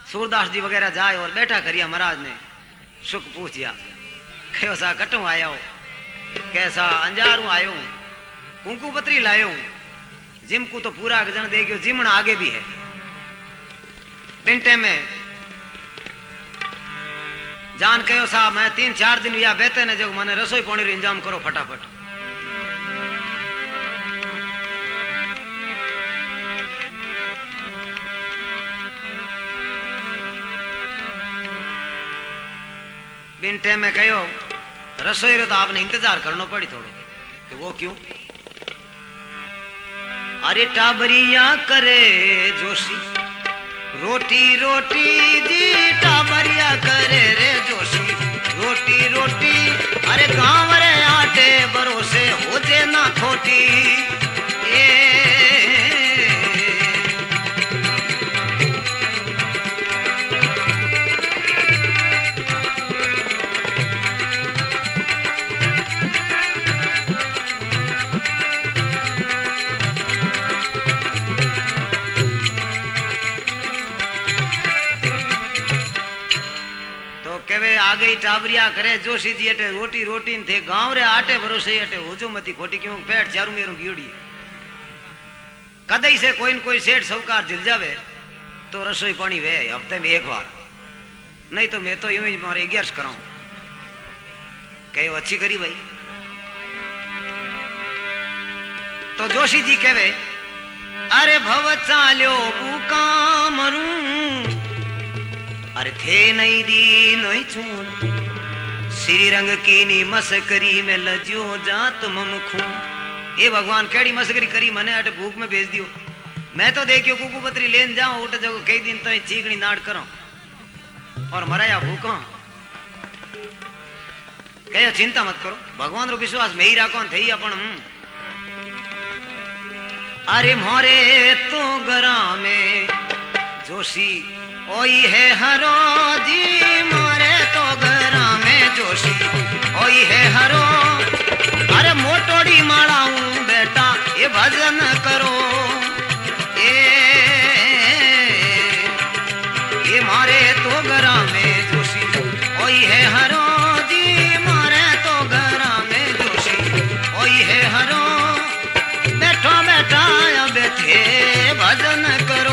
सूरदास जी वगैरह जाए और बैठा करिया महाराज ने सुख पूछिया कहो सा कटू आया हो कैसा अंजारू आयो कुंकू पत्री लायो जिम को तो पूरा जन दे गयो जिमण आगे भी है पिंटे में जान कहो सा मैं 3-4 दिन या बेहतर ने जो मैंने रसोई पानी रो इंतजाम करो फटाफट बिन में कहो रसोई रो तो आपने इंतजार करना पड़ी थोड़ो कि वो क्यों अरे टाबरिया करे जोशी रोटी रोटी जी टाबरिया करे रे जोशी रोटी रोटी अरे गांव रे आटे भरोसे हो जे ना खोटी आगे टाबरिया करे जोशी जी अटे रोटी रोटी थे गांव रे आटे भरोसे अटे होजो मती खोटी क्यों पेट चारू मेरू गियोड़ी कदई से कोई न कोई सेठ सौकार जिल जावे तो रसोई पानी वे हफ्ते में एक बार नहीं तो मैं तो यूं ही मारे 11 कराऊं कहो अच्छी करी भाई तो जोशी जी कहे अरे भव चाल्यो बुका मरूं अरे थे नहीं दी नहीं छून श्री रंग की नी मस्करी में लज्यो जात मम खून ये भगवान केड़ी मस्करी करी मने अटे भूख में भेज दियो मैं तो देखियो कुकू पत्री लेन जाऊं उठ जगो कई दिन तो चीकनी नाड़ करो और मराया भूखा कहो चिंता मत करो भगवान रो विश्वास में ही राखो थई अपन अरे मोरे तो गरा में जोशी ओई है हरो जी मारे तो घरा में जोशी ओई है हरो अरे मोटोड़ी माड़ाऊं बेटा ये भजन करो ये मारे तो घरा में जोशी ओई है हरो जी मारे तो घरा में जोशी ओई है हरो बैठो बैठा या बैठे भजन करो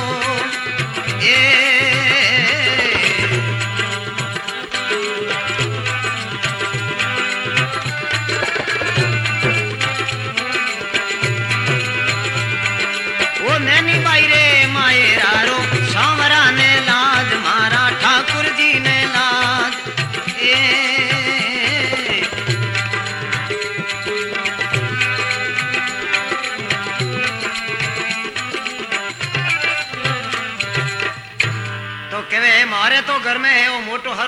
मारे तो घर में है वो मोटो हरो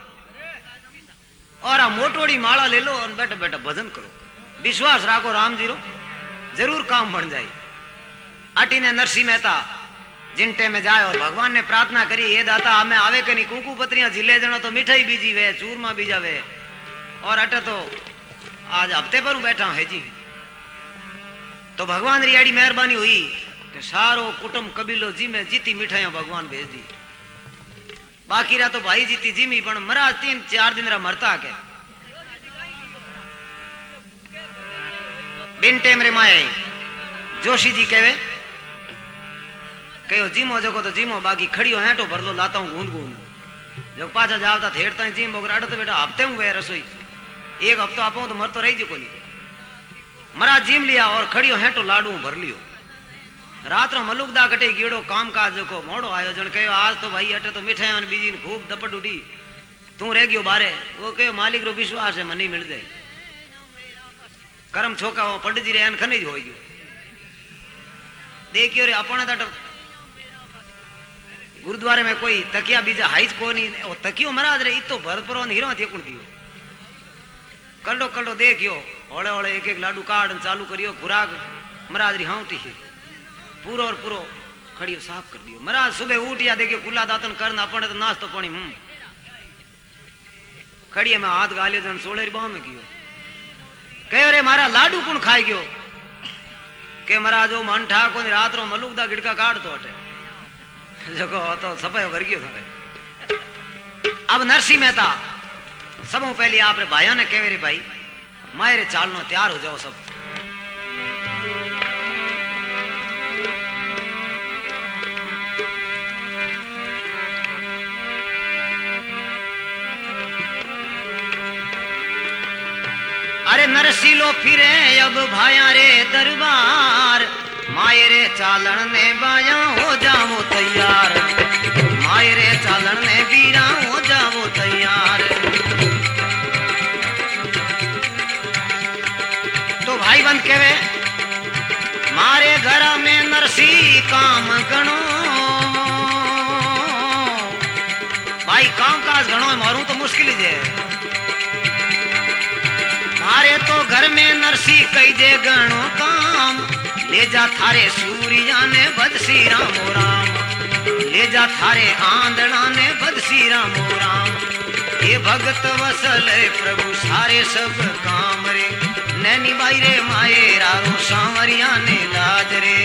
और आ मोटोड़ी माला ले लो और बैठा बैठा भजन करो विश्वास राखो राम जी रो जरूर काम बन जाए आटी ने नरसिंह मेहता जिनटे में जाए और भगवान ने प्रार्थना करी ये दाता हमें आवे के नहीं कुकू पत्रियां जिले जनो तो मिठाई बीजी वे चूरमा बीजा वे और अटे तो आज हफ्ते पर बैठा है जी तो भगवान री आड़ी मेहरबानी हुई कि सारो कुटुंब कबीलो जी में जीती मिठाइयां भगवान भेज दी बाकी रहा तो भाई जीती जिमी पण मरा 3-4 दिन रा मरता के बिन टेम रे माए जोशी जी कहे कहो जिमो जको तो जिमो बाकी खड़ियो हेटो भरलो लाता हूं गूंद गूंद जब पाछा जावता थेड़ता जिम बोगर अड़ तो बेटा हफ्ते हूं वे रसोई एक हफ्तो आपो तो मर तो रही जो कोनी मरा जिम लिया और खड़ियो हेटो लाडू भर लियो रात रो मलुकदा कटे गीड़ो काम काज को मोड़ो आयोजन कहो आज तो भाई अटे तो मिठाई बीजी खूब दपट उठी तू रह गयो बारे वो कहो मालिक रो विश्वास है मनी मिल जाए कर्म छोका वो पंडित जी रे खनिज हो गयो देखियो रे अपने तट गुरुद्वारे में कोई तकिया बीजा हाइज को नहीं तकियो महाराज रे इतो भरपुरो हीरो थी कुण दियो कल्डो कल्डो देखियो होले होले एक एक लाडू काट चालू करियो खुराक महाराज री हाउटी पूरो और पूरो खड़ियो साफ कर दियो महाराज सुबह उठिया देखियो कुला दातन करना अपने तो नाश्तो पानी खड़िया में हाथ गालियो जन सोले बाह में कियो कहो रे मारा लाडू कौन खाई गयो के महाराज वो मन ठा को रात रो मलुकदा गिड़का काट तो अटे जो तो सब वर्गियो था। अब नरसिंह मेहता सबों पहले आप भाइयों ने कहे रे भाई मायरे चालनो तैयार हो जाओ सब। अरे नरसिलो फिरे अब भाया रे दरबार, मायरे चालन ने बाया हो जाओ तैयार, मायरे चालन ने बीरा हो जाओ तैयार। तो भाई बंद कहवे मारे घर में नरसी काम गणो, भाई काम काज गणो मारू तो मुश्किल ही है। मारे तो घर में नरसी कई दे गणो काम, ले जा थारे सूर्या ने बदसी रामो राम, ले जा थारे आंधड़ा ने बदसी रामो राम। ये भगत वसल प्रभु सारे सब काम रे, नैनी बाई रे माये रारो सांवरिया ने लाज रे।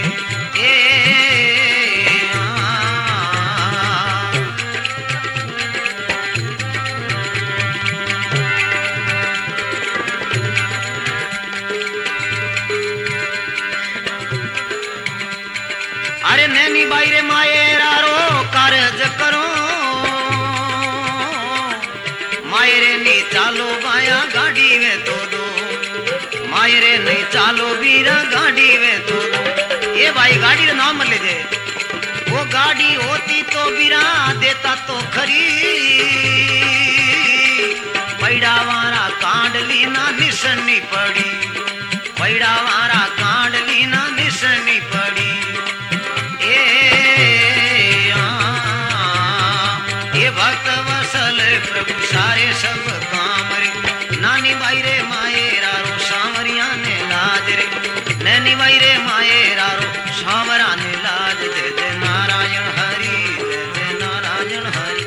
अरे नैनी बाई रे माये रारो कारज करो, मायरे नहीं चालो बाया गाड़ी वे तो दो, मायरे नहीं चालो बीरा गाड़ी वे तो दो। ये भाई गाड़ी का नाम मत लीजिए, वो गाड़ी होती तो बीरा देता तो खरी, पैड़ा वारा कांड लीना निशनी पड़ी, पैड़ा वारा कांड लीना निशनी पड़ी। ये भक्त वसल प्रभु सारे सब काम रे, नानी बाई रे माये रारो सांवरिया ने लाज रे, नैनी बाई रे माये रारो सांवरा ने लाज। जय जय नारायण हरि, जय जय नारायण हरि।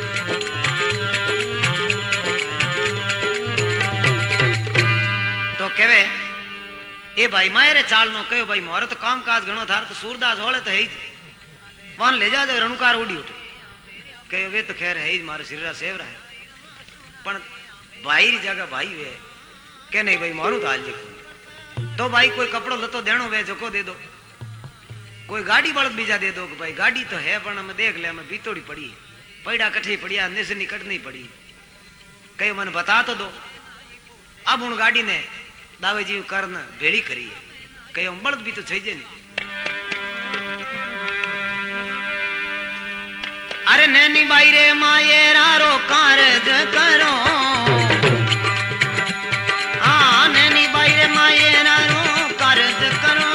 तो कहवे ए भाई माये रे चाल नो कहो भाई मोरे तो काम काज घणो थार तो सूरदास होले तो है ही वन ले जा रणुकार उड़ी उठे कहे वे तो खैर है ही मारे सिरा सेवरा है, पण भाई री जगह भाई वे के नहीं भाई मारू तो हाल देखो। तो भाई कोई कपड़ो लतो देनो वे जको दे दो, कोई गाड़ी बड़द बीजा दे दो कि भाई गाड़ी तो है पण हमें देख ले हमें बीतोड़ी पड़ी, पैड़ा कठी पड़िया निसनी कटनी पड़ी, कहे मन बता तो दो। अब उन गाड़ी ने दावे जी करन भेड़ी करी है, कहे बड़द भी तो चाहिए नहीं। अरे नैनी बाई रे माये रारो कारज करो, हाँ नैनी बाई रे माये रारो कारज करो,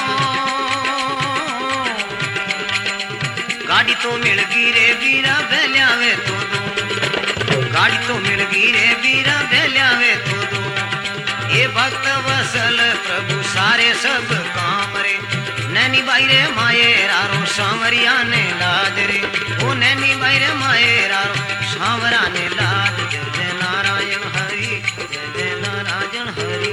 गाड़ी तो मिल गई रे बीरा बेल्यावे तो दो, गाड़ी तो मिल गई रे बीरा बेल्यावे तो दो। ये भक्त वसल प्रभु सारे सब काम रे, नैनी बाई रे माये रारो सांवरिया ने लाज रे, ओ नैनी बाई रे माये रारो सांवरा ने लाज। जय जय नारायण हरि, जय जय नारायण हरि।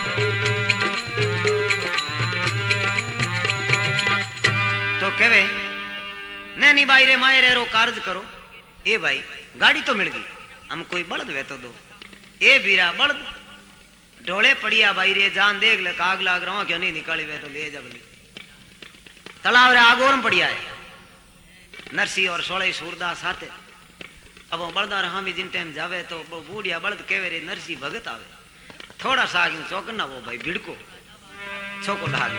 तो कहवे नैनी बाई रे माये रे रो कार्य करो। ए भाई गाड़ी तो मिल गई, हम कोई बड़द वे तो दो। ए बीरा बड़द ढोले पड़िया बाई रे जान देख ले काग लाग रहा क्यों नहीं निकाली वे तो ले जा बली तालाब रे आगोरम पड़िया है। नरसी और सोलह सूरदास आते, अब वो बड़दार हम भी जिन टाइम जावे तो वो बूढ़िया बड़द केवे रे नरसी भगत आवे, थोड़ा सा आगे चौकना वो भाई भिड़को छोको लागे।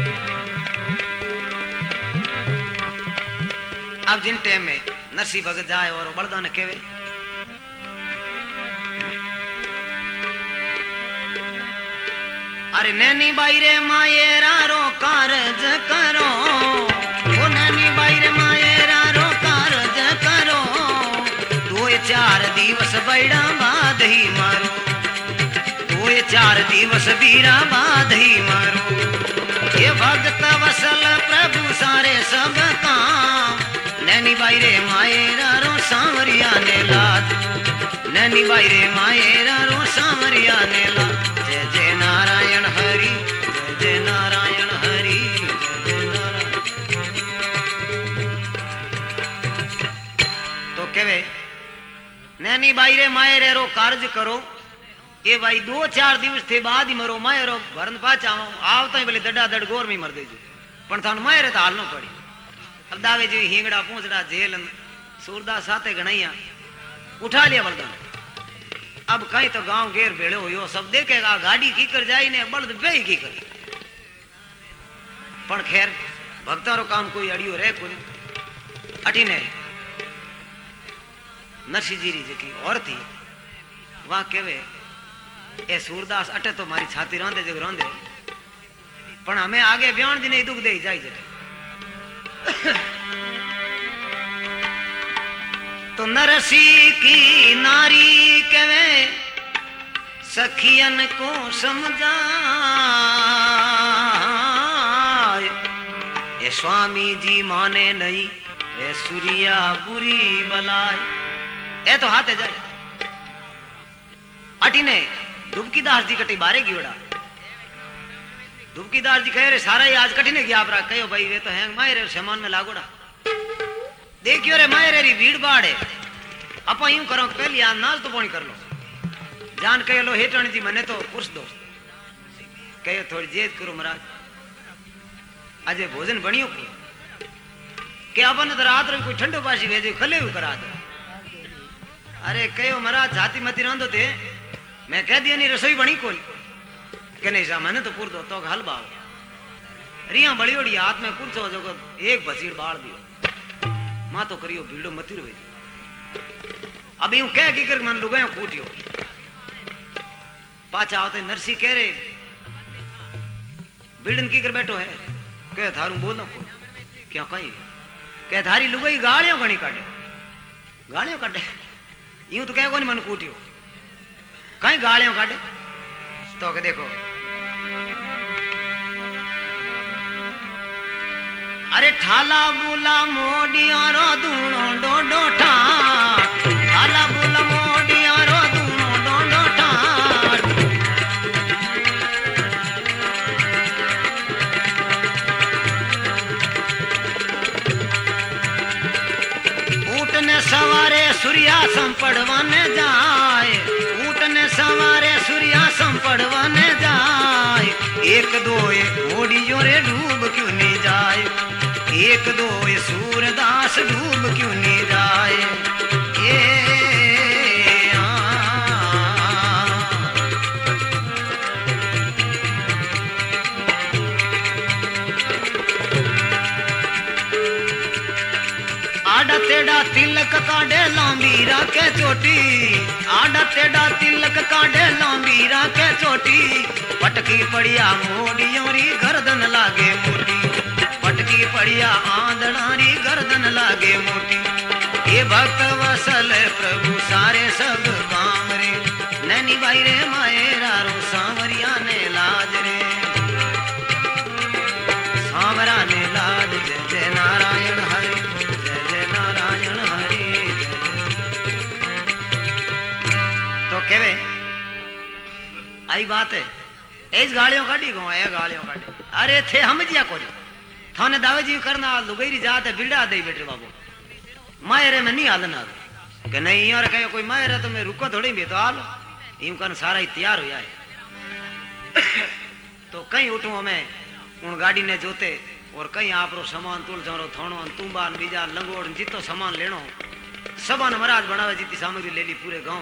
अब जिन टाइम में नरसी भगत जाए और बड़दा ने केवे अरे नैनी बाई रे माये रारो कारज करो, ओ नैनी बाई रे माये रारो कारज करो, 2-4 दिवस बैड़ा बाद ही मारो, 2-4 दिवस बीरा बाद ही मारो। ये भक्त वसल प्रभु सारे सब काम, नैनी बाई रे माये रारो सांवरिया ने लाज, नैनी बाई रे माये रारो सांवरिया ने लाज। जय जय नारायण हरि, जय जय नारायण हरि, जय जय नारायण। कहे नैनी बाई रे माए रे रो कार्य करो ये भाई 2-4 दिवस थे बाद ही मरो माए रो भरन पाचा आवता ही बोले दड़ा दड़ गोर में मर देजो पण थान माए रे तो हाल न पड़ी अब दावे जी हिंगड़ा पूंछड़ा झेल सूरदास साथे गणैया उठा लिया बलदान अब कहीं तो गांव घेर भेड़े हो सब देखेगा गाड़ी की कर जाई ने बल्द बे की कर पण खैर भक्तारो काम कोई अड़ियो रहे कोई अठीने नरसिंहजी जी और थी वहां केवे ए सूरदास अटे तो मारी छाती रोंदे जग रोंदे पण हमें आगे ब्याण जी ने दुख दे जाई जटे तो नरसी की नारी केवे सखियन को समझा ये स्वामी जी माने नहीं ए सूर्या बुरी बलाय ए तो हाथे जाए अटीने दुबकीदास जी कटी बारे गिवड़ा दुबकीदास जी कहे रे सारा ही आज कठिने गया आप कहो भाई वे तो हैंग मायरे सामान में लागोड़ा देखियो रे मायरे री भीड़ बाड़ है आप यूं करो पहली आज नाच तो पानी कर लो जान कह लो हेटण जी मने तो पुरुष दो कहो थोड़ी जेद करो महाराज आज भोजन बनियो के अपन तो रात रो कोई ठंडो पासी भेजे खले करा दो अरे कहो महाराज जाति मती रांधो थे मैं कह दिया नहीं रसोई बनी कोई के नहीं सा मैंने तो पुर दो तो हल बाव रिया बड़ी बड़ी हाथ में कुर्सो जो एक बसीड़ बाढ़ दियो मां तो करियो भीड़ो मती रहे अब यूं कह की कर मन लुगायो कूटियो पाछा आवते नरसी कह रे बिल्डन की कर बैठो है कह थारू बोलो को क्या कहीं कह थारी लुगाई गालियों घणी काटे यूं तो कह कोनी मन कूटियो कहीं गालियों काटे तो के देखो अरे ठाला बुला मोडिया रो दूनो डोडो ठा ठाला बुला मोडिया रो दूनो डोडो ठा ऊटने सवारे सूर्यासम पढ़वाने जाए ऊटने सवारे सूर्यासम पढ़वाने जाए एक दो मोडियो रे डूब क्यों नहीं जाए एक दो सूरदास डूब क्यों नहीं जाए आडा तेड़ा तिलक काढ़े लांबीरा के चोटी आडा तेड़ा तिलक काढ़े लांबीरा के चोटी पटकी पड़िया मोडियों री गर्दन लागे मोटी पटकी पड़िया आंदणारी गर्दन लागे मोटी ये भक्त वसल प्रभु सारे सब काम रे नैनी बाई रे मायरा रो सांवरिया ने लाज रे सांवरा ने लाज जय जय नारायण हरे जय जय नारायण हरे तो केवे आई बात है एज गालियों काटी गो ए गालियों काटी अरे थे हम जिया कोई थाने दावे जी करना लुगैरी जात है बिल्डा दे बेटे बाबू मायरे में नहीं हालना कि नहीं और कहे कोई मायरे तो मैं रुको थोड़ी भी तो हाल यूं कर सारा ही तैयार हो जाए तो कहीं उठूं हमें उन गाड़ी ने जोते और कहीं आप रो सामान तुल जाओ थोड़ो तुम्बान बीजा लंगोड़ जितो सामान लेनो सबन महाराज बनावे जीती सामग्री ले ली पूरे गांव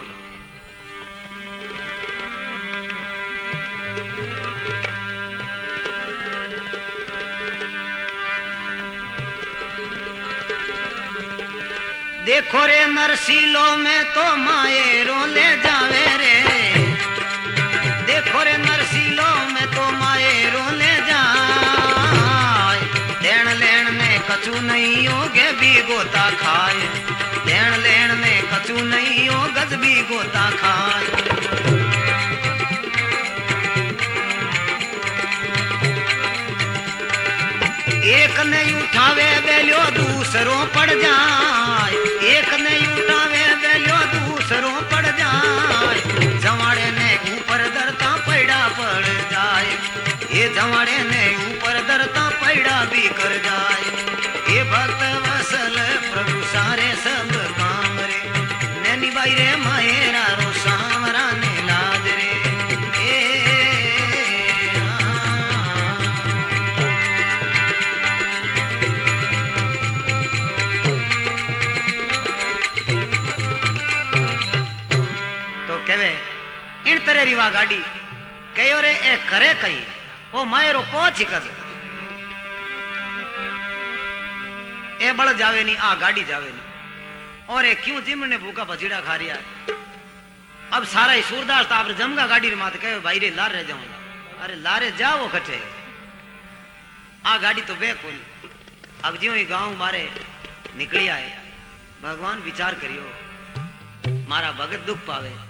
देखो रे नरसीलो में तो मायरो ले जावे रे देखो रे नरसीलो में तो मायरो ले जाए देन लेन में कछु नहीं होगे भी गोता खाए देन लेन में कछु नहीं हो गज भी गोता खाए एक नहीं उठावे बेलियो दूसरों पड़ जाए एक नहीं उठावे बेलियो दूसरों पड़ जाए जवाड़े ने ऊपर दरता पैड़ा पड़ जाए ये जवाड़े ने ऊपर दरता पैड़ा भी कर जाए ये भक्त वसल प्रभु सारे सब काम रे भाई रे मायरा रो सामरा ने लाज रे तो कहवे इन तरह रिवा गाड़ी कहो रे ए करे कही वो मायरो पहुंच कर ए बड़ जावे नहीं आ गाड़ी जावे नहीं और ये क्यों जिमने भूखा भजीड़ा खा रिया अब सारा ही सूरदास ताप जमगा गाड़ी रे मात कहे भाई रे लारे जाऊंगा अरे लारे जाओ कटे आ गाड़ी तो बे कोई अब ज्यों ही गांव मारे निकली आए भगवान विचार करियो मारा भगत दुख पावे